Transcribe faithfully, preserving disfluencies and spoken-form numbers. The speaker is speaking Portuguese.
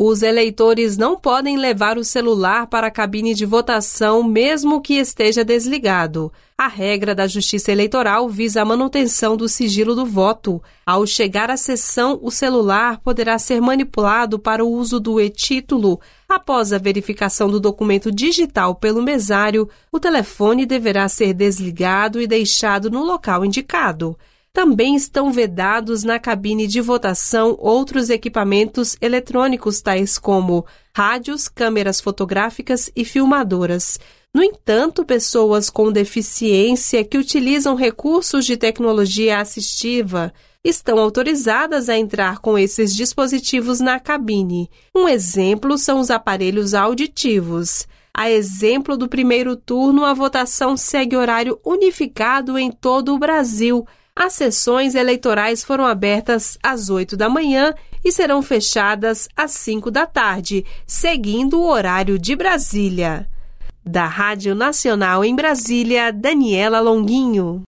Os eleitores não podem levar o celular para a cabine de votação mesmo que esteja desligado. A regra da Justiça Eleitoral visa a manutenção do sigilo do voto. Ao chegar à sessão, o celular poderá ser manipulado para o uso do e-título. Após a verificação do documento digital pelo mesário, o telefone deverá ser desligado e deixado no local indicado. Também estão vedados na cabine de votação outros equipamentos eletrônicos, tais como rádios, câmeras fotográficas e filmadoras. No entanto, pessoas com deficiência que utilizam recursos de tecnologia assistiva estão autorizadas a entrar com esses dispositivos na cabine. Um exemplo são os aparelhos auditivos. A exemplo do primeiro turno, a votação segue horário unificado em todo o Brasil. As sessões eleitorais foram abertas às oito da manhã e serão fechadas às cinco da tarde, seguindo o horário de Brasília. Da Rádio Nacional em Brasília, Daniela Longuinho.